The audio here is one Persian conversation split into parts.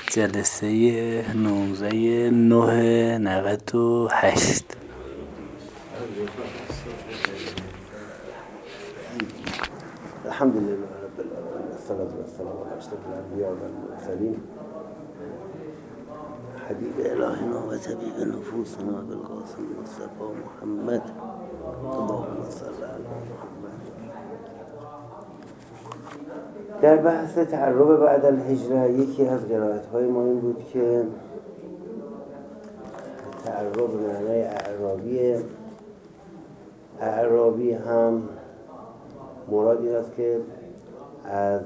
جلسه 1998. الحمد لله رب العالمين والصلاة والسلام على أشرف الأنبياء والمرسلين حبيب إلهنا وطبيب نفوسنا بالقاسم مصطفى محمد اللهم صل على محمد. در بحث تعرب بعد الهجره یکی از قرائت‌های ما این بود که تعرب به معنای اعرابی هم مراد این است که از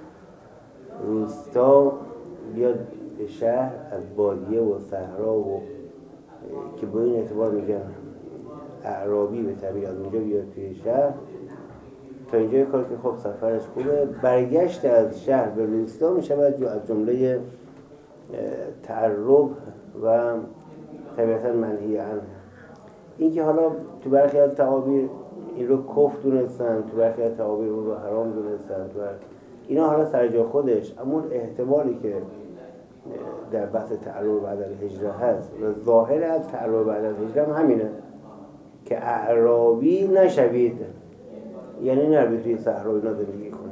روستا بیاد به شهر، از بادیه و صحرا و که با این اعتبار میگن اعرابی به طبیعت از اونجا بیاد توی شهر تا اینجا کار که خب سفرش خوبه. برگشت از شهر به روستا میشود از جمله تعرب و طبیعتا منهی عنه. این که حالا تو برخی از تعابیر این رو کفر دونستن، تو برخی از تعابیر اون رو حرام دونستن، اینا حالا سر جای خودش، اما احتمالی که در بحث تعرب بعد الهجره هست و ظاهر از تعرب بعد الهجره هم همینه که اعرابی نشوید، یعنی نروید توی صحرا اینا زندگی کنید.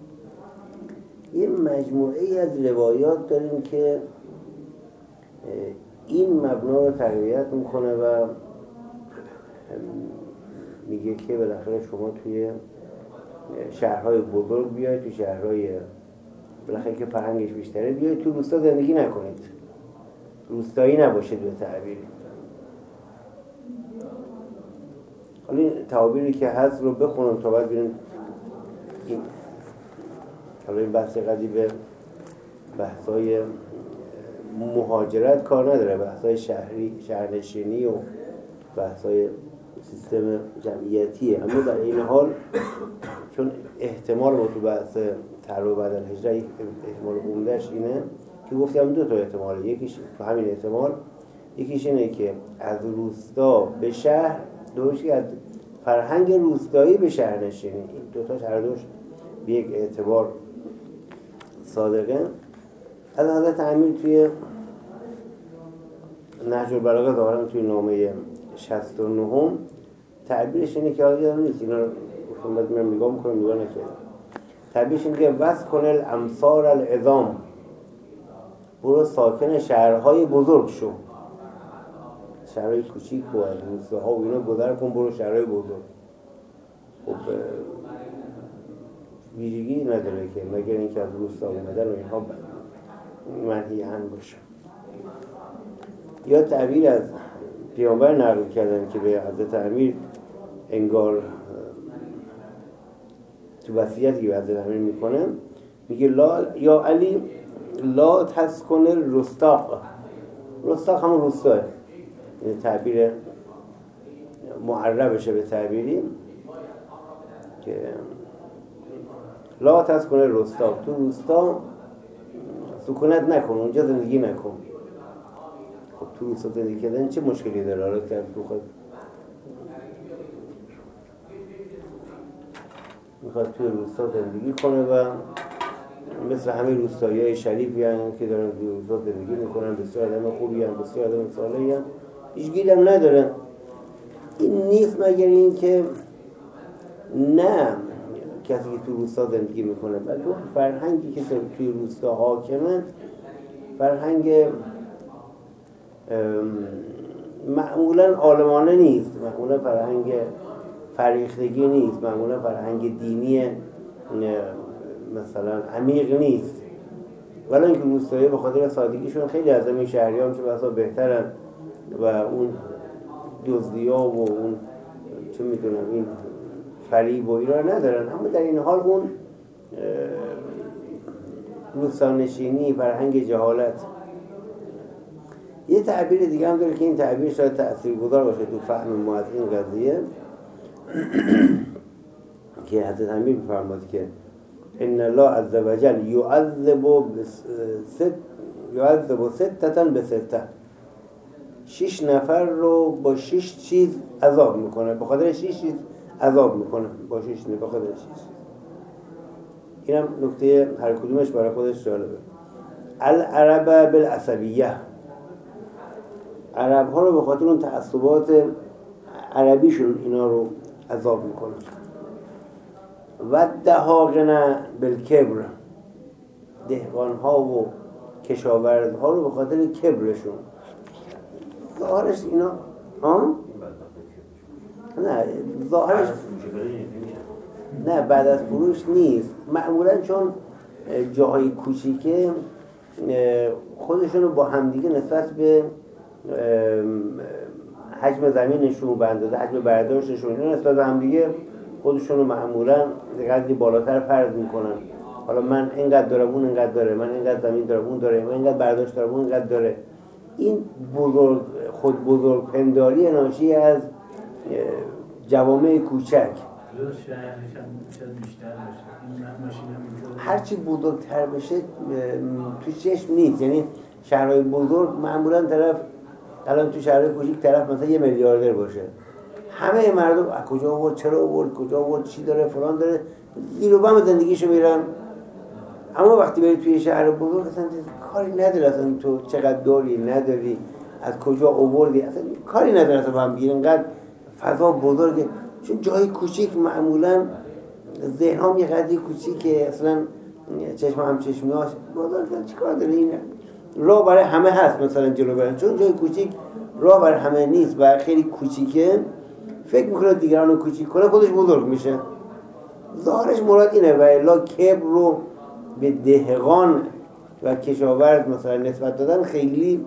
یه مجموعه ای از روایات داریم که این مبنا رو تقویت میکنه و میگه که بالاخره شما توی شهرهای بزرگ بیاید، توی شهرهای بالاخره که فرهنگش بیشتره بیاید، توی روستا زندگی نکنید، روستایی نباشید به تعبیری. حالا این تعابیری که هست رو بخونم تا بعد ببینیم. حالا این بحث قضیه به بحثای مهاجرت کار نداره، بحثای شهرنشینی و بحثای سیستم جمعیتیه، اما در این حال چون احتمال ما تو بحث تعرب بعد الهجره احتمال عمده‌اش اینه که گفتم دو تا احتماله، یکیش تو همین احتمال یکیش اینه که از روستا به شهر، دوش که از فرهنگ روستایی به شهرنشینی، این دو تاش هر دوش به یک اعتبار صادقه. از حضرت امیر توی نهج البلاغه ظاهرا توی نامه 69 تعبیرش اینه که حالا یادم نیست، اینا رو باید من نگاه میکنم، نگاه نکردم. تعبیرش اینه که وسکن الامصار العظام، برو ساکن شهرهای بزرگ شو، شهرهای کوچیک و از روستاها و اینا گذر کن، برو شهرهای بزرگ. خب ویژگی نداره که مگر اینکه از روستا اومدن و اینها منهی عنه باشه. یا تعبیر از پیامبر نقل کردن که به حضرت امیر انگار تو وصیتی که حضرت امیر میکنه میگه یا علی لا تسکن رستاق. رستاق همون روستاه، این تعبیر معربشه به تعبیری که لا تسکن رستاق، تو روستا سکونت نکن، اونجا زندگی نکن. خب تو روستا زندگی کردن چه مشکلی داره؟ حالا که تو خود میخواد توی روستا زندگی کنه و مثل همه روستایی‌های شریفی هستن که دارن توی روستا زندگی میکنن، بسیار آدم خوبی هستن، بسیار آدم صالحی هستن، هیچ گیری هم ندارن. این نیست مگر این که نه کسی که توی روستا زندگی میکنه، بلکه فرهنگی که توی روستا حاکمه فرهنگ معمولا عالمانه نیست، معمولا فرهنگ فریختگی نیست، معمولا فرهنگ دینی مثلا عمیق نیست. ولی اینکه روستایی به خاطر سادگیشون خیلی از همین شهریان چه بسا بهترن و اون دزدی‌ها و اون چه میدونم این فریب و اینا ندارن، اما در این حال اون روستانشینی، فرهنگ جهالت. یه تعبیر دیگه هم داره که این تعبیر شاید تأثیرگذار باشه تو فهم ما از این قضیه که حضرت امیر می‌فرماد که ان الله عز وجل یعذب ستة بستة، 6 نفر رو با 6 چیز عذاب میکنه، به خاطر 6 چیز عذاب میکنه، با 6 به خاطر 6. اینم نکته هر کدومش برای خودش جالبه. العرب بالعصبیه، عرب ها رو به خاطر اون تعصبات عربیشون اینا رو عذاب میکنن. و دهاقنا بالکبر، دهقان ها و کشاورز ها رو به خاطر کبرشون. ظاهرش اینا نه ظاهرش نه بعد از فروش نیست، معمولا چون جاهای کوچیکه خودشون رو با همدیگه نسبت به حجم زمینشون به اندازه حجم برداشتشون اینا نسبت به همدیگه خودشون رو معمولا قدری بالاتر فرض میکنن. حالا من اینقدر دارم، اون اینقدر داره، من اینقدر زمین دارم، اون داره، من اینقدر برداشت دارم، اون اینقدر داره. این خود بزرگ پنداری ناشی از جوامع کوچک. هرچی بزرگتر بشه تو چشم نیست. یعنی شهرهای بزرگ معمولا طرف الان تو شهرهای کوچیک طرف مثلا 1 میلیاردر باشه، همه مردم از کجا آورد، چرا آورد، کجا آورد، چی داره، فلان داره، زیر و بم زندگیشو میرن. اما وقتی بری توی شهر بزرگ اصلا کاری نداره اصلا تو چقدر داری نداری، از کجا آوردی، اصلا کاری نداره اصلا هم بگیر. اینقدر فضا بزرگه، چون جای کوچیک معمولا ذهن هم یه قدری کوچیکه، اصلا چشم هم چشمیاش بزرگ چیکار داره. این راه برای همه هست مثلا جلو برن، چون جای کوچیک راه برای همه نیست و خیلی کوچیکه، فکر میکنه دیگران رو کوچیک کنه خودش بزرگ میشه. ظاهرش مراد اینه. و الا کبر رو به دهقان و کشاورز مثلا نسبت دادن خیلی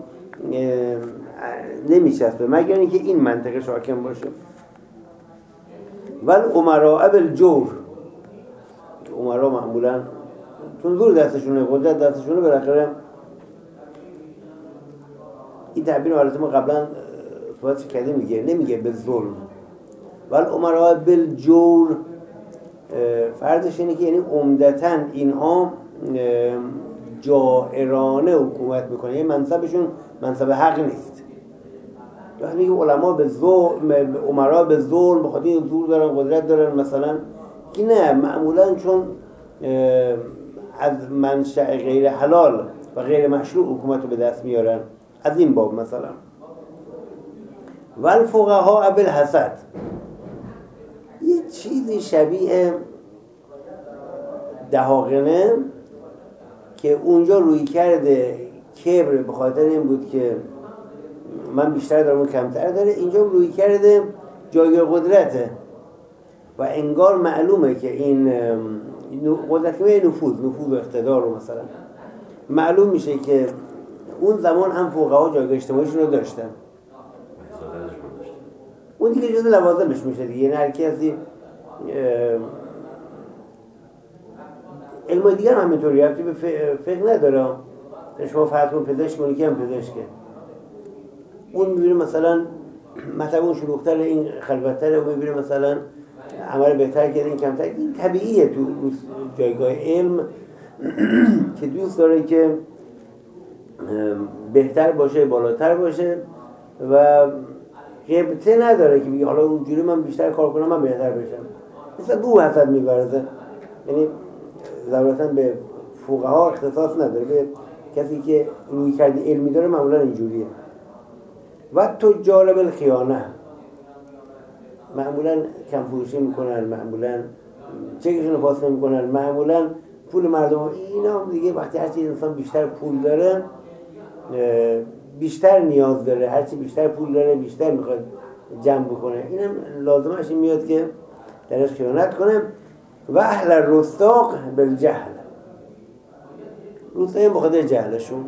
نمیچسبه، مگر اینکه این منطقه حاکم باشه. ول امراء بالجور، امراء معمولا چون زور دستشونه، قدرت دستشونه، بالاخره این تعبیر حالت ما قبلا صحبتش کردیم دیگه، نمیگه به ظلم. ول امراء بالجور فرضش اینه که یعنی عمدتاً اینها جائرانه حکومت میکنه، یعنی منصبشون منصب حق نیست. وقتی میگه علما به ظلم، امرا به ظلم، بخاطر این زور دارن، قدرت دارن مثلا، که نه، معمولا چون از منشأ غیر حلال و غیر مشروع حکومت رو به دست میارن، از این باب مثلا. والفقهاء بالحسد، یه چیزی شبیه دهاقنه که اونجا روی کرده کبر به خاطر این بود که من بیشتر دارم و کمتر داره، اینجا روی کرده جایگاه قدرته و انگار معلومه که این قدرت که نفوذ و اقتدار رو مثلا معلوم میشه که اون زمان هم فقها جایگاه اجتماعیشون رو داشتن، اون دیگه جز لوازمش میشه دیگه. یعنی هر کسی علم دیگر هم همینطوری هستی به فقه نداره. شما فرض کن پزشک کنی که هم پزشکه، اون میبینه مثلا مطلب اون شلوغ‌تر، این خلوت‌تره، اون میبینه مثلا عمل بهتر کرده، این کمتر. این طبیعیه تو جایگاه علم که دوست داره که بهتر باشه، بالاتر باشه و غیبته نداره که بگه حالا اونجوری من بیشتر کار کنم من بهتر بشم. مثلا دو حسد می‌ورزه، یعنی ضرورتاً به فقها اختصاص نداره، به کسی که روی کرده علمی داره معمولا اینجوریه. و تجار بالخیانه، معمولا کم فروشی میکنن، معمولا چکشون رو پاس نمیکنن، معمولا پول مردم اینا دیگه. وقتی هرچی انسان بیشتر پول داره بیشتر نیاز داره، هرچی بیشتر پول داره بیشتر میخواد جمع بکنه، اینم لازمش این میاد که درش خیانت کنه. و اهل الرستاق بالجهل، روستایی بخاطر جهلشون.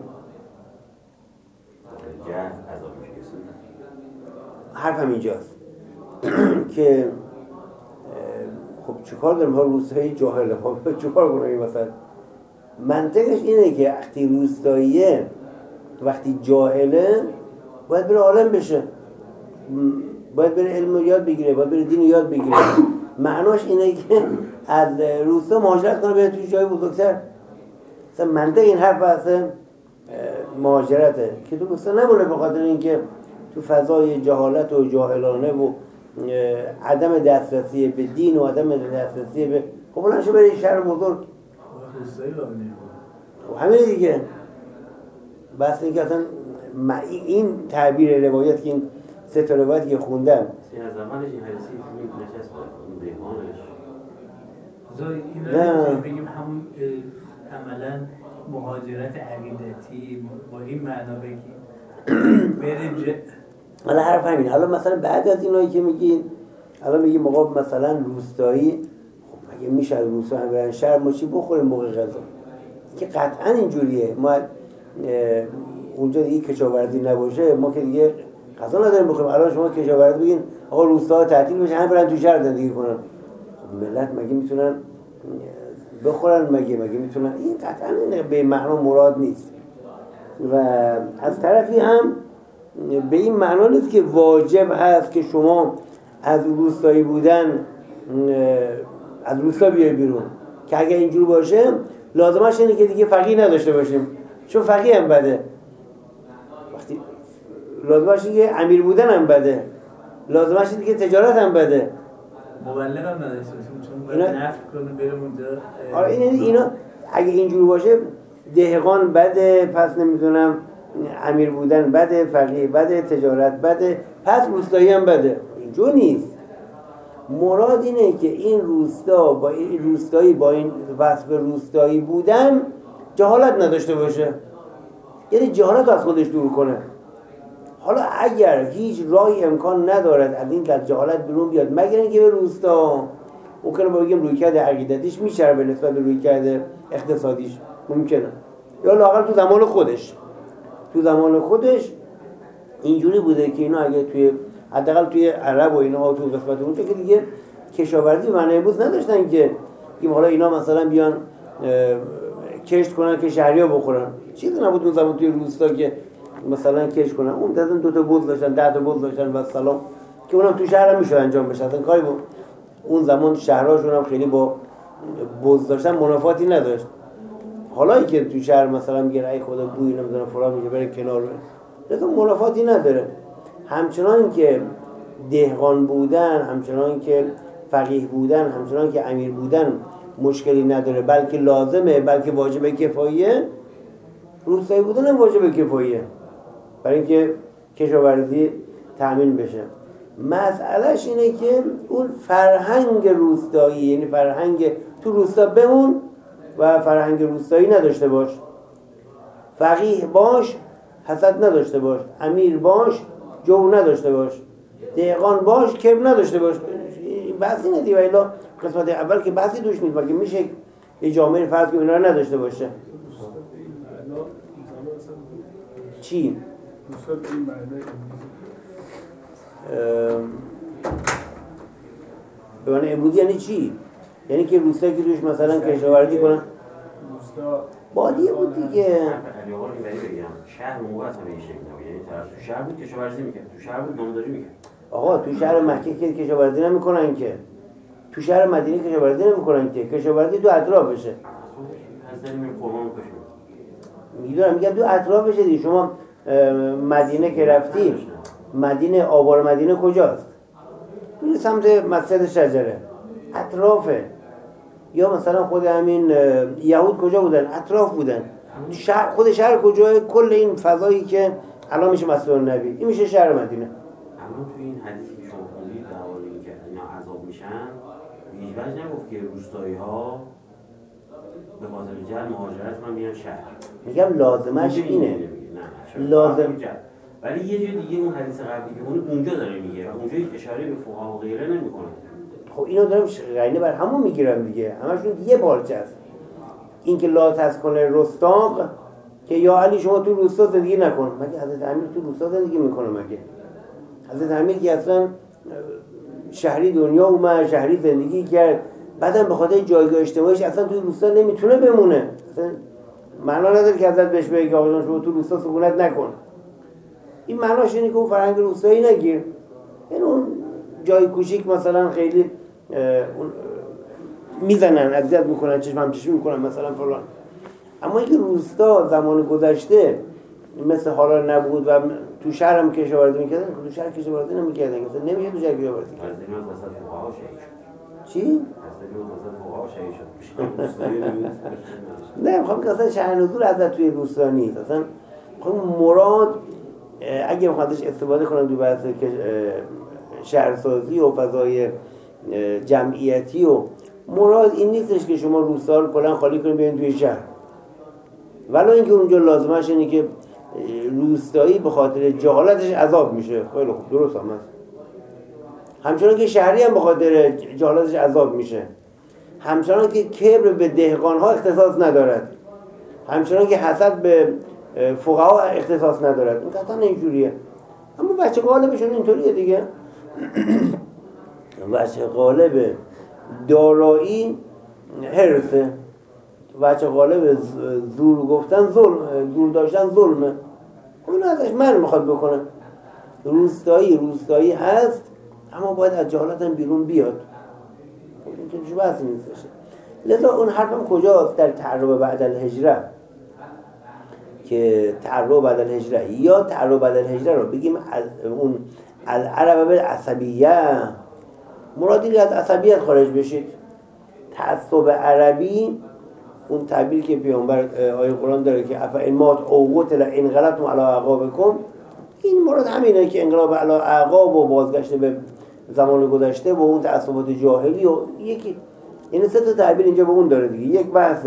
حرفم اینجاست که خب چیکار داریم ها روستایی جاهله، خب چیکار کنیم مثلا. منطقش اینه که وقتی روستاییه، وقتی جاهله، باید بره عالم بشه، باید بره علم رو یاد بگیره، باید بره دین رو یاد بگیره. معناش اینه که از روستا مهاجرت کنه بره توی جای بزرگتر. مثلا منطق این حرف اصلا مهاجرته که تو روستا نمونه، به خاطر اینکه تو فضای جهالت و جاهلانه و عدم دسترسی به دین و عدم دسترسی به خب بلنشو بره شهر بزرگ. روستایی لابنه خب همین دیگه. بس اینکه اصلا این تعبیر روایت که این سه تا روایت که خوندم از اولش این حدیثی نشست بود دیوانش اینا بگیم همون عملا مهاجرت عقیدتی با این معنا بگیم بره حالا حرف همین. حالا مثلا بعد از اینایی که میگین الان میگیم آقا مثلا روستایی، خب مگه میشه روستا هم برن شهر ما چی بخوریم موقع غذا؟ که قطعا اینجوریه. ما اونجا دیگه کشاورزی نباشه ما که دیگه غذا نداریم بخوریم. الان شما کشاورزی بگین آقا روستا تعطیل بشه هم برن تو شهر زندگی کنن، خب ملت مگه میتونن بخورن؟ مگه میتونن؟ این قطعا به معنا مراد نیست. و از طرفی هم به این معنا نیست که واجب هست که شما از روستایی بودن از روستا بیای بیرون، که اگر اینجور باشه لازمش اینه که دیگه فقیه نداشته باشیم، چون فقیه هم بده. وقتی لازمش اینه که امیر بودن هم بده، لازمش اینه که تجارت هم بده، مبلغ هم نداشته باشیم چون باید نفت کنه بریم اونجا. آره اینا اگه اینجور باشه دهقان بده، پس نمیدونم امیر بودن بده، فقیه بده، تجارت بده، پس روستایی هم بده. اینجور نیست. مراد اینه که این روستا با این روستایی با این وصف روستایی بودن جهالت نداشته باشه، یعنی جهالت از خودش دور کنه. حالا اگر هیچ راهی امکان ندارد از این جهالت بیرون بیاد مگر اینکه به روستا ممکنه بگیم رویکرد عقیدتیش میشه به نسبت به رویکرد اقتصادیش ممکنه، یا لااقل تو زمان خودش اینجوری بوده که اینا اگه توی حداقل توی عرب و اینا تو قسمت اونجا که دیگه کشاورزی به معنی امروز نداشتن که حالا اینا مثلا بیان کشت کنن که شهری‌ها بخورن. چیزی نبود اون زمان توی روستا که مثلا کشت کنن. اون مثلا 2 تا بز داشتن، 10 تا بز داشتن و سلام، که اونم تو شهر هم میشد انجام بشه. اصلا کاری بود اون زمان شهرهاشون هم خیلی با بز داشتن منافاتی نداشت. حالا که تو شهر مثلا میگه ای خدا بوی نمیدونم فلان میگه بره کنار، لکن منافاتی نداره. همچنان که دهقان بودن، همچنان که فقیه بودن، همچنان که امیر بودن مشکلی نداره، بلکه لازمه، بلکه واجب کفاییه. روستایی بودن هم واجب کفاییه برای اینکه کشاورزی تأمین بشه. مسئلهش اینه که اون فرهنگ روستایی، یعنی فرهنگ تو روستا بمون و فرهنگ روستایی نداشته باش. فقیه باش، حسد نداشته باش. امیر باش، جو نداشته باش. دهقان باش، کبر نداشته باش. بحثی ندی و الا قسمت اول که بحثی دوش نیست. مگه میشه یه جامعه فرض که اینا رو نداشته باشه؟ چی؟ به معنی امروزی یعنی چی؟ یعنی که روستایی که توش مثلا کشاورزی کنن؟ بادیه بود دیگه. علی آقا رو بگم شهر موقع اصلا به این شکل نبود، یعنی طرف تو شهر بود کشاورزی میکرد، تو شهر بود نامداری میکرد. آقا تو شهر مکه که کشاورزی نمیکنن که، تو شهر مدینه کشاورزی نمیکنن که، کشاورزی تو اطرافشه. از دلیل قربان میکشیم. میدونم میگم تو اطرافشه دیگه. شما مدینه که رفتی، مدینه آبار مدینه کجاست؟ میره سمت مسجد شجره، اطرافه. یا مثلا خود همین یهود کجا بودن؟ اطراف بودن. شهر، خود شهر کجاه؟ کل این فضایی که الان میشه مسجد النبی، این میشه شهر مدینه. اما تو این حدیثی که شما خوندید در حال اینکه اینا عذاب میشن، هیچ وجه نگفت که روستایی‌ها به خاطر جهل مهاجرت من میان شهر. میگم لازمش اینه. نه لازم. ولی یه جای دیگه اون حدیث قبلی که اونجا داره میگه و اونجا هیچ اشاره به فقها و غیره نمیکنه. خب اینا دارم قرینه بر همون میگیرم دیگه، همشون یه پارچه است. این که لا تسکن رستاق، که یا علی شما تو روستا زندگی نکن. مگه حضرت امیر تو روستا زندگی میکنه؟ مگه حضرت امیر که اصلا شهری دنیا اومد، شهری زندگی کرد، بعدم به خاطر جایگاه اجتماعیش اصلا تو روستا نمیتونه بمونه. اصلا معنا نداره که حضرت بهش بگه آقا شما تو روستا سکونت نکن. این معناش اینه که اون فرهنگ روستایی نگیر. یعنی اون جای کوچیک مثلا خیلی میزنن، اذیت میکنن، چشمی میکنن مثلا فلان. اما اینکه روستا زمان گذشته مثل حالا نبود و تو شهر هم کشاورزی میکردن، تو شهر کشاورزی نمیکردن، مثلا نمیشه تو شهر کشاورزی کرد. از این وسط فقها شهید شد. چی؟ از این وسط فقها شهید شد. نه میخوام که اصلا شهر نزول حضرت توی روستا نیست. اصلا خب مراد اگه میخوادش استفاده کنم تو بحث شهرسازی و فضای جمعیتی و مراد این نیستش که شما روستا رو کلا خالی کنید بیاین توی شهر، ولی اینکه اونجا لازمش اینه که روستایی به خاطر جهالتش عذاب میشه. خیلی خوب، درست هم هست. همچنان که شهری هم به خاطر جهالتش عذاب میشه، همچنان که کبر به دهقانها اختصاص ندارد، همچنان که حسد به فقها اختصاص ندارد. این قطعا اینجوریه، اما بچه غالبشون اینطوریه دیگه. بچه غالب دارایی حرفه، بچه غالب زور گفتن ظلم، زور داشتن ظلمه. اون ازش من میخواد بکنه. روستایی هست اما باید از جهالت هم بیرون بیاد. این که چه بحثی نیستش. لذا اون حرفم کجاست؟ در تعرب بعد الهجره، که تعرب بعد الهجره یا تعرب بعد الهجره رو بگیم اون العرب بالعصبیه، مرادی که از عصبیت خارج بشید. تعصب عربی، اون تعبیر که پیامبر آیه قرآن داره که افئنمات او قتل انقلبتم علی اعقابکم، این مراد همینه که انقلاب علی اعقاب و بازگشت به زمان گذشته و اون تعصبات جاهلی و یکی، این سه تا تعبیر اینجا به اون داره دیگه. یک بحث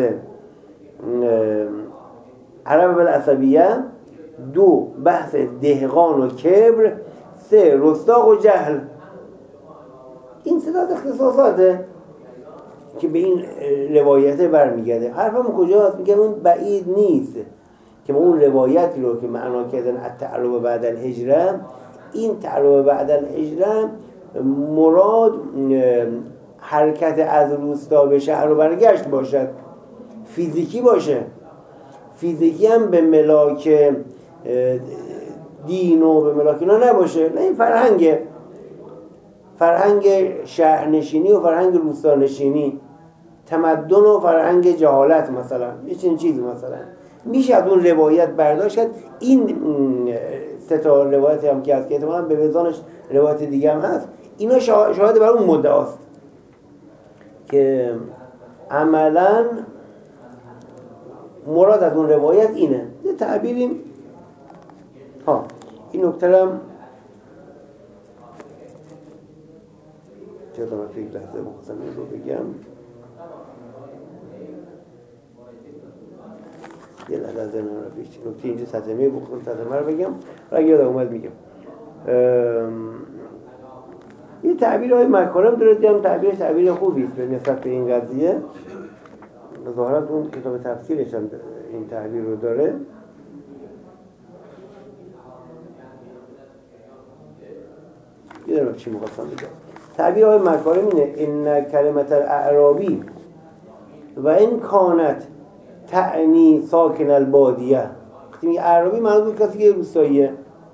عرب بالعصبیه، دو بحث دهقان و کبر، سه رستاق و جهل. این سه تا اختصاصاته که به این روایت برمیگرده. حرفم کجاست؟ میگم اون بعید نیست که ما اون روایتی رو که معنا کردن التعرب بعد الهجره، این تعرب بعد الهجره مراد حرکت از روستا به شهر و برگشت باشد، فیزیکی باشه. فیزیکی هم به ملاک دین و به ملاک اینا نباشه، نه، این فرهنگ شهرنشینی و فرهنگ روستانشینی، تمدن و فرهنگ جهالت مثلا، یه چنین چیزی مثلا میشه از اون روایت برداشت کرد. این سه تا روایت هم که هست که احتمالاً به وزانش روایت دیگه هم هست، اینا شاهد بر اون مدعاست که عملاً مراد از اون روایت اینه. یه تعبیریم این نکته هم چرا من فکر لحظه مخصم این رو بگم، یه لحظه از این رو بیشتر نکته اینجا سطحمه بخصم سطحمه رو بگم و اگه یادم اومد میگم. یه تعبیر های مکارم داره دیدم، تعبیر خوبیست به نسبت به این قضیه. ظاهرا اون کتاب تفسیرش هم این تعبیر رو داره. یادم چی مخواستم بگم. تعبیر های مکارم اینه: این کلمت الاعرابی و این کانت تعنی ساکن البادیه. وقتی میگه اعرابی معنی کسی که روستاییه.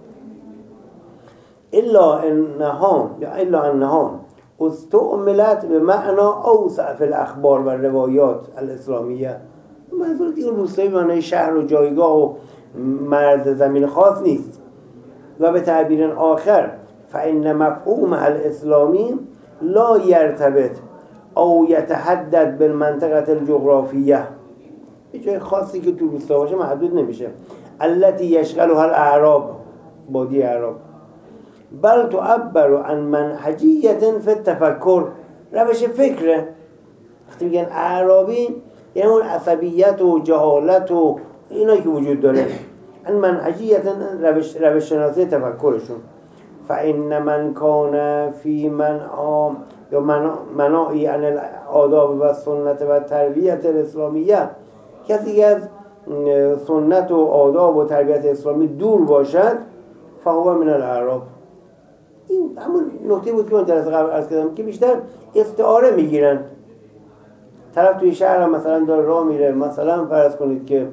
الا انها استعملت به معنا اوسع فی الاخبار و روایات الاسلامیه. منظور دیگه روستایی به معنای شهر و جایگاه و مرز زمین خاص نیست. و به تعبیر آخر فإن مفهوم الاسلامی لا يرتبط او يتحدد بالمنطقه الجغرافیه. یه جای خاصی که تو روستا باشه محدود نمیشه. التي يشغلها الاعراب، بادی اعراب، بل تعبر عن منهجیت فی التفکر، روش فکره. وقتی میگن اعرابی یعنی اون عصبیت و جهالت و اینا که وجود داره، ان منهجیت روش شناسی تفکرشون. فإن من کان فی منع یا منعی عن الآداب و سنت و تربیت الاسلامیه، کسی که از سنت و آداب و تربیت اسلامی دور باشد، فهو من الاعراب. این همون نکته بود که من جلسه قبل عرض کردم که بیشتر استعاره میگیرن. طرف توی شهر هم مثلا داره راه میره، مثلا فرض کنید که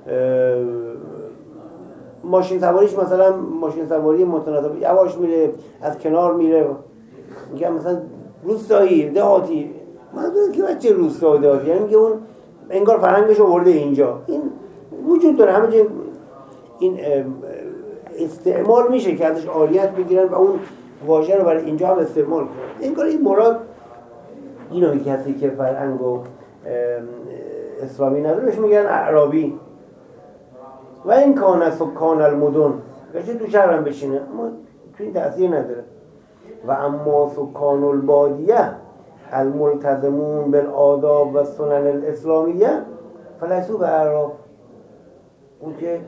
ماشین سواریش مثلا ماشین سواری متناسب یواش میره، از کنار میره، میگم مثلا روستایی دهاتی. منظور که بچه روستایی دهاتی یعنی میگه اون انگار فرهنگش آورده اینجا. این وجود داره همه جا، این استعمال میشه که ازش عالیت بگیرن و اون واژه رو برای اینجا هم استعمال کنن. انگار این مراد اینو کسی که فرهنگ و اسلامی نداره بهش میگن اعرابی. و این کان سکان المدن گرچه تو شهر هم بشینه اما تو این تأثیر نداره. و اما سکان البادیه الملتزمون بالآداب و سنن الاسلامیه فلیسوا باعراب، اون که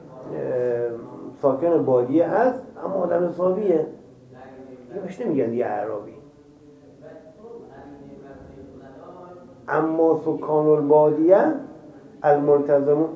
ساکن بادیه هست اما آدم حسابیه، اینو بهش نمیگن دیگه اعرابی. اما سکان البادیه الملتزمون،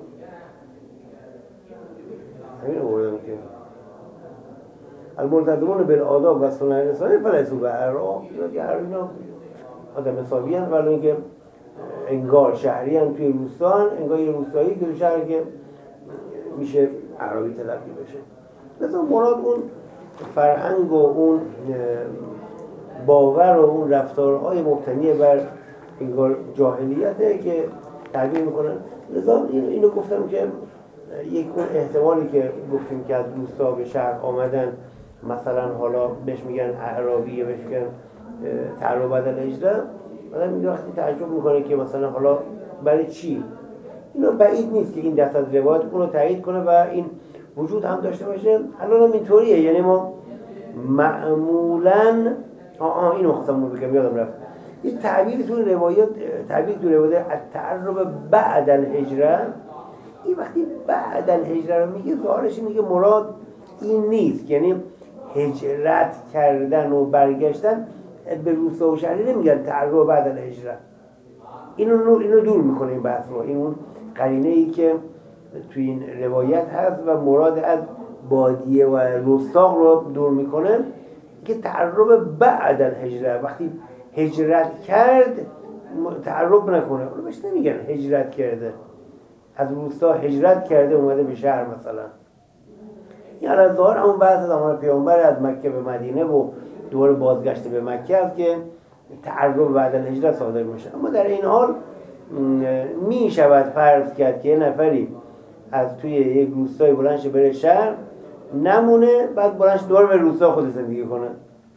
همین آوردم که الملتزمون بالآداب و سنن الاسلامیه فلیسوا باعراب، اینا آدم حسابی هست، ولی اینکه انگار شهری هم توی روستان، انگار یه روستایی که شهر که میشه اعرابی تلقی بشه. مثلا مراد اون فرهنگ و اون باور و اون رفتارهای مبتنی بر انگار جاهلیته که تعبیر میکنن. لذا اینو گفتم که یک اون احتمالی که گفتیم که از روستا به شهر آمدن، مثلا حالا بهش میگن اعرابی یا بهش میگن تعرب بدل هجره، آدم این وقتی تعجب میکنه که مثلا حالا برای چی؟ اینو بعید نیست که این دست از روایت اونو تایید کنه و این وجود هم داشته باشه. الان هم اینطوریه، یعنی ما معمولاً اینو خواستم بگم یادم رفت، این تعبیر تو روایت، تعبیر تو روایت التعرب بعد الهجره، این وقتی بعد الهجره رو میگه ظاهرش میگه مراد این نیست، یعنی هجرت کردن و برگشتن به روستا و شهری نمیگن تعرب بعد الهجره. اینو دور میکنه این بحث رو، این اون قرینه ای که توی این روایت هست و مراد از بادیه و روستا رو دور میکنه که تعرب بعد الهجره، وقتی هجرت کرد تعرب نکنه، اونو بهش نمیگن هجرت کرده، از روستا هجرت کرده اومده به شهر مثلا. این از ظاهر همون بحث زمان پیامبر از مکه به مدینه و دوباره بازگشت به مکه است که تعرب بعد الهجره صادر میشه. اما در این حال می شود فرض کرد که یه نفری از توی یک روستای بلندش بره شهر نمونه، بعد بلندش دوباره به روستا خود زندگی کنه.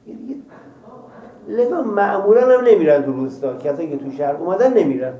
لذا معمولا هم نمیرن تو روستا، کسایی که تو شهر اومدن نمیرن،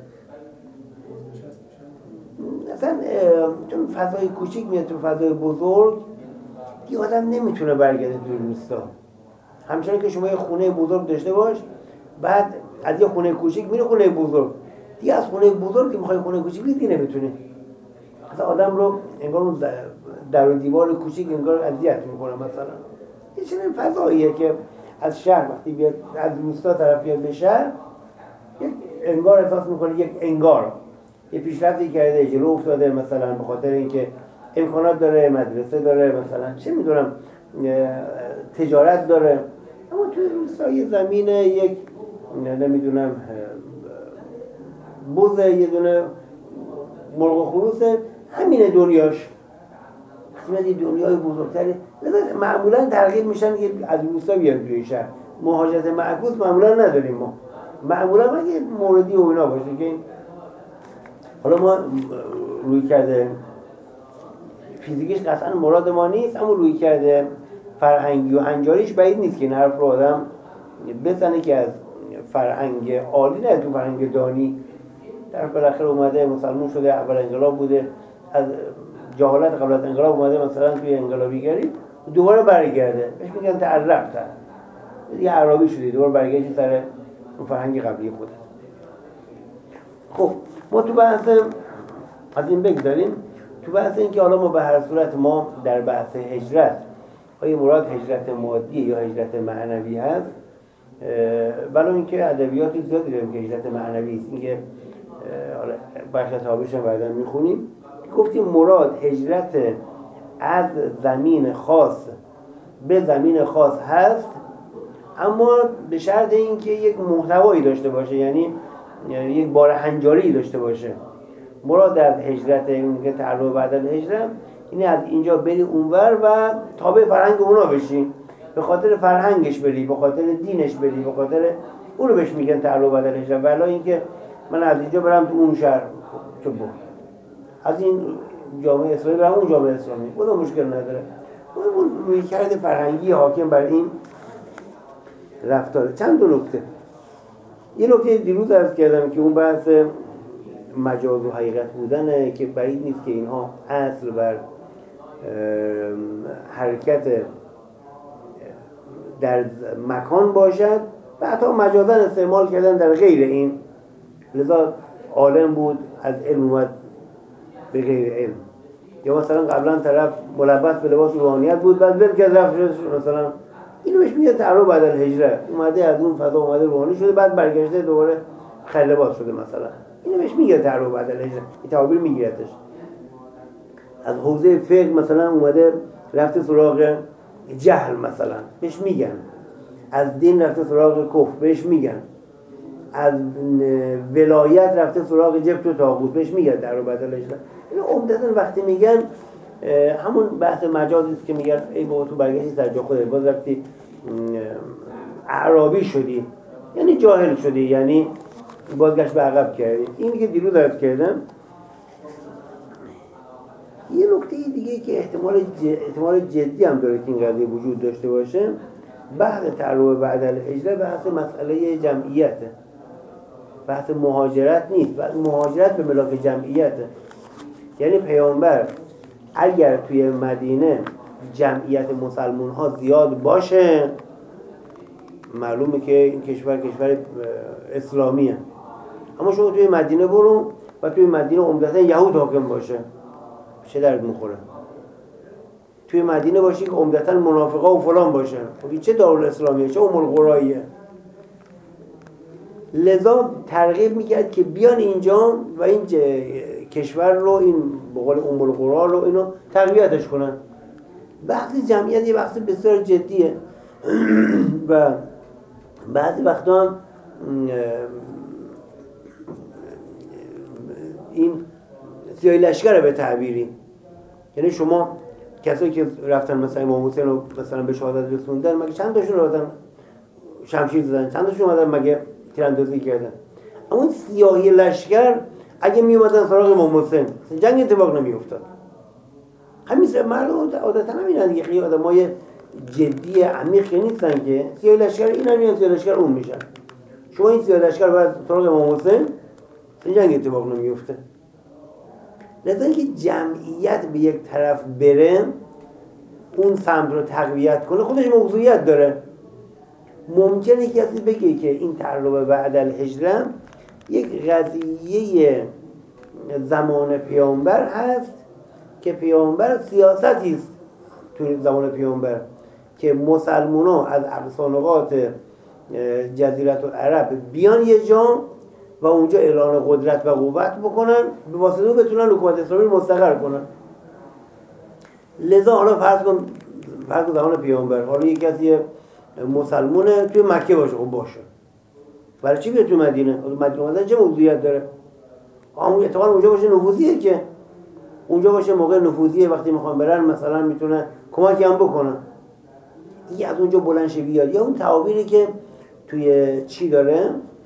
اصلا چون فضای کوچیک میاد تو فضای بزرگ، دیگه آدم نمیتونه برگرده تو روستا. همچنان که شما یه خونه بزرگ داشته باش، بعد از یه خونه کوچیک میره خونه بزرگ، دیگه از خونه بزرگ که میخوای خونه کوچیک دیگه نمیتونه. اصلا آدم رو انگار اون در و دیوار کوچیک انگار اذیت میکنه. مثلا یه چنین فضاییه که از شهر وقتی بیاد از روستا طرف بیاد به شهر، یک انگار احساس میکنه، یک انگار یه پیشرفتی کرده، جلو افتاده، مثلا به خاطر اینکه امکانات داره، مدرسه داره، مثلا چه میدونم تجارت داره. اما توی روستا یه زمین، یک نمیدونم بوزه، یه دونه مرغ و خروسه، همینه دنیاش. وقتی دنیای بزرگتری، لذا معمولا ترغیب میشن که از روستا بیان توی شهر. مهاجرت معکوس معمولا نداریم ما، معمولا مگه موردی و اینا باشه که حالا ما روی کرده فیزیکیش قطعا مراد ما نیست، اما روی کرده فرهنگی و هنجاریش بعید نیست که این حرف رو آدم بزنه که از فرهنگ عالی نه تو فرهنگ دانی در بالاخره اومده مسلمون شده، اول انقلاب بوده، از جهالت قبل از انقلاب اومده مثلا توی انقلابیگری دوباره برگرده، بهش میگن تعرب تر، یه اعرابی شدی، دوباره برگشتی سر اون فرهنگ قبلی خودت. خب ما تو بحث از این بگذاریم، تو بحث این که حالا ما به هر صورت ما در بحث هجرت، آیا مراد هجرت مادی یا هجرت معنوی هست، ولی اینکه ادبیاتی زیادی داریم که هجرت معنوی است، اینکه حالا بخش تابعش هم بعدا میخونیم، گفتیم مراد هجرت از زمین خاص به زمین خاص هست، اما به شرط اینکه یک محتوایی داشته باشه، یعنی یک بار هنجاری داشته باشه. مراد از هجرت این که تعلق بعد از هجرت اینه از اینجا بری اونور و تابع فرهنگ اونا بشی، به خاطر فرهنگش بری، به خاطر دینش بری، به خاطر اونو بهش میگن تعلق بعد از هجرت. ولی اینکه من از اینجا برم تو اون شهر، چه بود از این جامعه اسلامی برم اون جامعه اسلامی، اون مشکل نداره. اون روی کرده فرهنگی حاکم بر این رفتاره. چند تا نکته. یه نکته دیروز عرض کردم که اون بحث مجاز و حقیقت بودنه که بعید نیست که اینها اصل بر حرکت در مکان باشد و حتی مجازاً استعمال کردن در غیر این. لذا عالم بود از علم اومد به غیر علم. یا مثلا قبلا طرف ملبس به لباس روحانیت بود بعد ول کرد رفت مثلا اینو بهش میگه تعارض بعد الهجره، اومده از اون فضا اومده روحانی شده بعد برگشته دوباره خیر لباس شده مثلا، اینو بهش میگه تعارض بعد الهجره، این تعابیر میگیرتش. از حوزه فقه مثلا اومده رفته سراغ جهل مثلا بهش میگن، از دین رفته سراغ کفر بهش میگن، از ولایت رفته سراغ جبت و طاغوت بهش میگن تعارض بعد الهجره. اینو عمدتاً وقتی میگن همون بحث مجازی است که میگن ای بابا تو برگشتی در جا خودت، باز رفتی اعرابی شدی یعنی جاهل شدی، یعنی بازگشت به عقب کردی. این که دیروز عرض کردم. یه نکته دیگه که احتمال جدی هم داره که این قضیه وجود داشته باشه، بحث تعارض بعد الهجره بحث مسئله جمعیته، بحث مهاجرت نیست، بحث مهاجرت به ملاک جمعیته. یعنی پیامبر اگر توی مدینه جمعیت مسلمان ها زیاد باشه، معلومه که این کشور اسلامیه، اما شما توی مدینه برو و توی مدینه عمدتاً یهود حاکم باشه، چه درد میخوره؟ توی مدینه باشی که عمدتاً منافقا و فلان باشه، چه دارالاسلامیه، چه ام القرایه. لذا ترغیب میکرد که بیان اینجا و این کشور رو، این به قول ام القرا رو اینو تقویتش کنن. بحث جمعیت یه بحث بسیار جدیه و بعضی وقتا هم این سیاهی لشکره به تعبیری. یعنی شما کسایی که رفتن مثلا امام حسین رو مثلا به شهادت رسوندن، مگه چند تاشون رفتن شمشیر زدن؟ چند تاشون اومدن مگه تیراندازی کردن؟ اما این سیاهی لشکر اگه می اومدن سراغ امام حسین جنگ اتفاق نمی افتاد. همین مردم عادتا همینن دیگه، خیلی آدمای جدی عمیقی نیستن که سیاهی لشکر اینن میان سیاهی لشکر اون میشن. شما این سیاهی لشکر برای سراغ امام حسین جنگ اتفاق نمی افته. لذا اینکه جمعیت به یک طرف بره اون سمت رو تقویت کنه خودش موضوعیت داره. ممکنه کسی بگه که این تعارض بعد الهجره یک قضیه زمان پیامبر هست که پیامبر سیاستی است توی زمان پیامبر که مسلمان‌ها از اقصا نقاط جزیره العرب بیان یه جا و اونجا اعلان قدرت و قوت بکنن، به واسطه اون بتونن حکومت اسلامی مستقر کنن. لذا حالا فرض کن زمان پیامبر، حالا یک کسی مسلمونه توی مکه باشه، خب باشه، برای چی بیاد توی مدینه؟ مدینه اومدن چه موضوعیت داره؟ اتفاقا اونجا باشه نفوذیه، که اونجا باشه موقع نفوذیه، وقتی میخوان برن مثلا میتونه کمکی هم بکنن. این از اونجا بلند شه بیاد. یا اون تعابیری که توی چی داره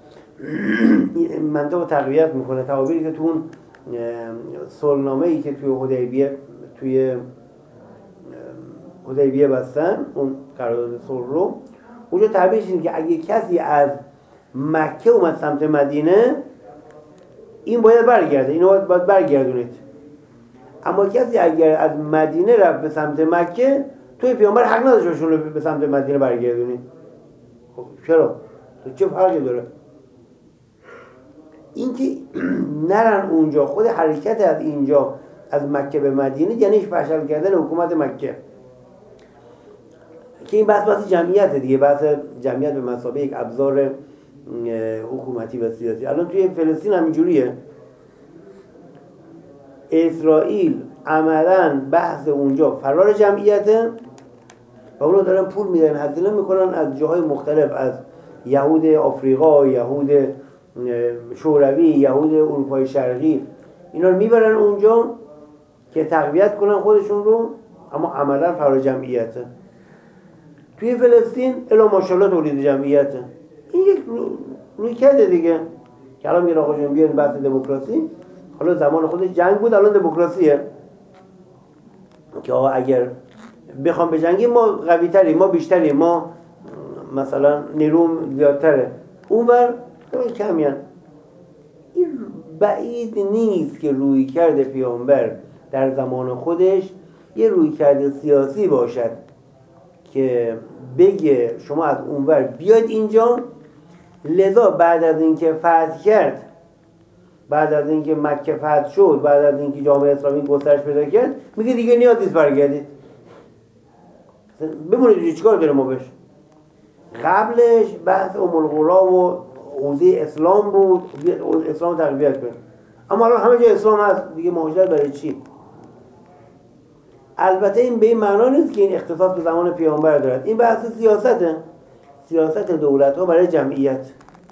منطقه تقویت میکنه، تعابیری که تو اون صلحنامه‌ای که توی حدیبیه بستن، اون قرارداد صلح رو، اونجا تعبیرش اینه که اگه کسی از مکه اومد سمت مدینه این باید برگرده، اینو باید برگردونید. اما کسی اگر از مدینه رفت به سمت مکه، توی پیامبر حق نداشت بهشون رو به سمت مدینه برگردونید. خب چرا؟ چه فرقی داره؟ اینکه نرن اونجا، خود حرکت از اینجا از مکه به مدینه یعنی فشل کردن حکومت مکه، که این بحث جمعیت دیگه، بحث جمعیت به مثابه یک ابزار حکومتی و سیاسی. الان توی فلسطین همینجوریه. اسرائیل عملاً بحث اونجا فرار جمعیته و اونو دارن پول میدن، هزینه میکنن از جاهای مختلف، از یهود آفریقا، یهود شوروی، یهود اروپای شرقی، اینا رو میبرن اونجا که تقویت کنن خودشون رو، اما عملاً فرار جمعیته. توی فلسطین الا ماشاءالله تولید جمعیته. این یک رویکرد دیگه که الان میگن آقا جون بیان بحث دموکراسی. حالا زمان خودش جنگ بود، الان دموکراسیه که آقا اگر بخوام به جنگی ما قوی تریم، ما بیشتریم، ما مثلا نیروم زیادتره، اونور کمیان. این بعید نیست که رویکرد پیامبر در زمان خودش یه رویکرد سیاسی باشد که بگه شما از اونور بیاید اینجا. لذا بعد از اینکه فتح کرد، بعد از اینکه مکه فتح شد، بعد از اینکه جامعه اسلامی گسترش پیدا کرد، میگه دیگه نیاز نیست برگردید، بمونید اینجا، چیکار داره ما بهش؟ قبلش بحث القرا و حوزه اسلام بود، اسلام تقویت کنه. اما الان همه جا اسلام هست، دیگه مهاجرت برای چی؟ البته این به این معنا نیست که این اختصاص به زمان پیامبر دارد. این بحث سیاسته، سیاست دولت‌ها برای جمعیت.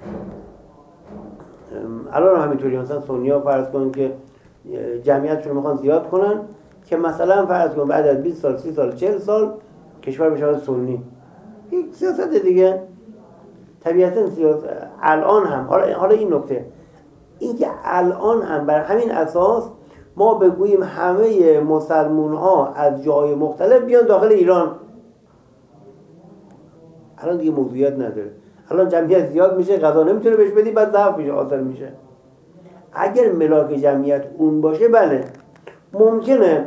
الان همینطوری مثلا سنی‌ها فرض کن که جمعیتشون رو میخوان زیاد کنن که مثلا فرض کن بعد از 20 سال 30 سال 40 سال کشور بشه سنی. این سیاست دیگه. طبیعتاً سیاست الان هم حالا این نکته، این که الان هم بر همین اساس ما بگوییم همه مسلمون ها از جای مختلف بیان داخل ایران، الان دیگه موضوعیت نداره. الان جمعیت زیاد میشه، غذا نمیتونه بهش بدی، بعد ضعف میشه، حاصل میشه. اگر ملاک جمعیت اون باشه بله ممکنه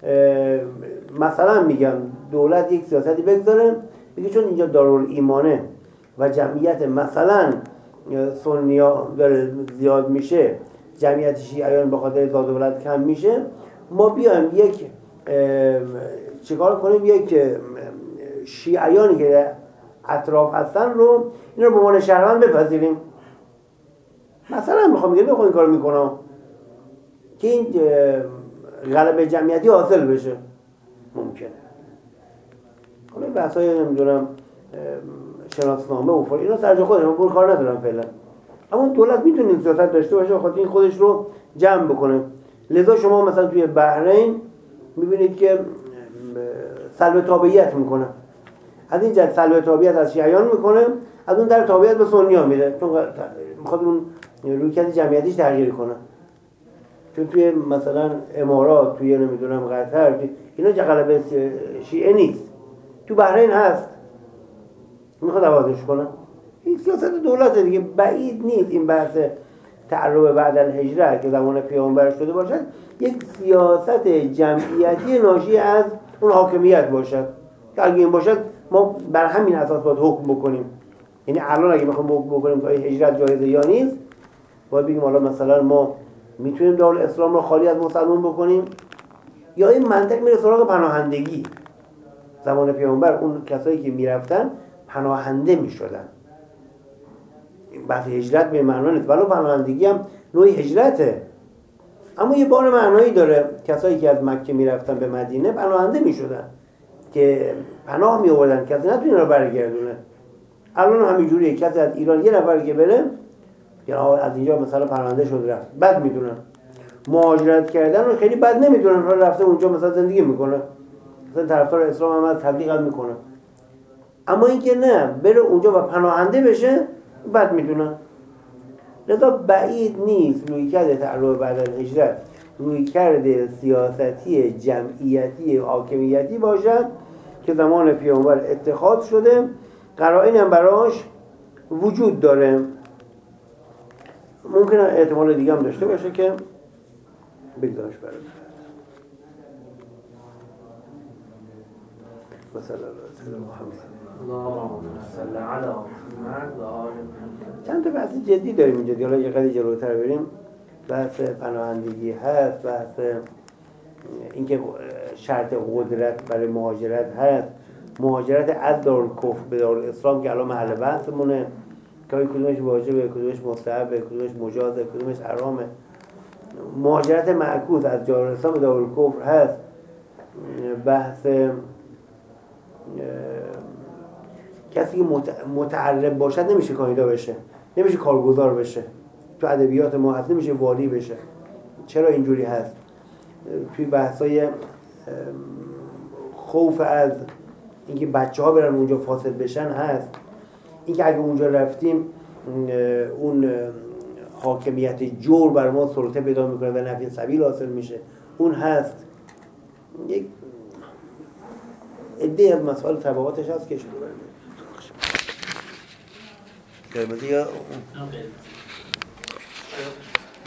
مثلا میگم دولت یک سیاستی بگذاره بگه چون اینجا دارالایمانه و جمعیت مثلا سنی‌ها داره زیاد میشه، جمعیت شیعیان به خاطر زاد و ولد کم میشه، ما بیایم یک چیکار کنیم، یک شیعیانی که اطراف هستن رو این رو به عنوان شهروند بپذیریم. مثلا میخوام بگم این کارو میکنم که این غلبه جمعیتی حاصل بشه، ممکنه. حالا بحثای نمیدونم شناسنامه و فلان اینا سر جای خودش، من بور کار ندارم فعلا. اما دولت میتونه این سیاست داشته باشه بخاطر این خودش رو جمع بکنه. لذا شما مثلا توی بحرین میبینید که سلب تابعیت میکنه، از این جهت سلب تابعیت از شیعیان میکنه، از اون در تابعیت به سنی‌ها میده، چون میخواد اون رویکرد جمعیتیش تغییر کنه. چون توی مثلا امارات، توی نمیدونم قطر، اینا غلبه شیعه نیست، تو بحرین هست، میخواد عوضش کنه. این سیاست دولت دیگه. بعید نیست این بحث تعرب بعد الهجره که زمان پیامبر شده باشد یک سیاست جمعیتی ناشی از اون حاکمیت باشد، که اگه این باشد ما بر همین اساس باید حکم بکنیم. یعنی الان اگه میخوایم حکم بکنیم که هجرت جایزه یا نیست، باید بگیم حالا مثلا ما میتونیم دارالاسلام رو خالی از مسلمان بکنیم، یا این منطق میره سراغ پناهندگی. زمان پیامبر اون کسایی که میرفتن پناهنده میشدن. بحث هجرت به معنی نیست، ولی پناهندگی هم نوعی هجرته، اما یه بار معنایی داره. کسایی که از مکه میرفتن به مدینه پناهنده میشدن که پناه می آوردن، کسی نتونه رو برگردونه. الان همینجوریه، کسی از ایران یه نفر که بره یا از اینجا مثلا پناهنده شد رفت، بد میدونن. مهاجرت کردن رو خیلی بد نمیدونن، رفته اونجا مثلا زندگی میکنه، مثلا طرفدار اسلام هم تبلیغ هم میکنه. اما اینکه نه بره اونجا و پناهنده بشه، بد میدونن. لذا بعید نیست رویکرد تعرب بعد الهجرت رویکرد سیاستی جمعیتی حاکمیتی باشد که زمان پیامبر اتخاذ شده، قرائن هم براش وجود داره. ممکنه احتمال دیگه هم داشته باشه که بگذارش برای مثلا چند تا بحث جدی داریم اینجا، حالا یه قدری جلوتر بریم. بحث پناهندگی هست، بحث اینکه شرط قدرت برای مهاجرت هست، مهاجرت از دارالکفر به دارالاسلام که الان محل بحثمونه، که کدومش واجبه، کدومش مستحبه، کدومش مجازه، کدومش حرامه. مهاجرت معکوس از دارالاسلام به دارالکفر هست. بحث کسی که متعرب باشد نمیشه کاندیدا بشه، نمیشه کارگزار بشه. تو ادبیات ما هست نمیشه والی بشه. چرا اینجوری هست؟ توی بحثای خوف از اینکه بچه‌ها برن اونجا فاسد بشن هست. اینکه اگه اونجا رفتیم اون حاکمیت جور بر ما سلطه پیدا میکنه و نفی سبیل حاصل میشه، اون هست. یک عده از مسائل طبقاتش هست که شده برمید.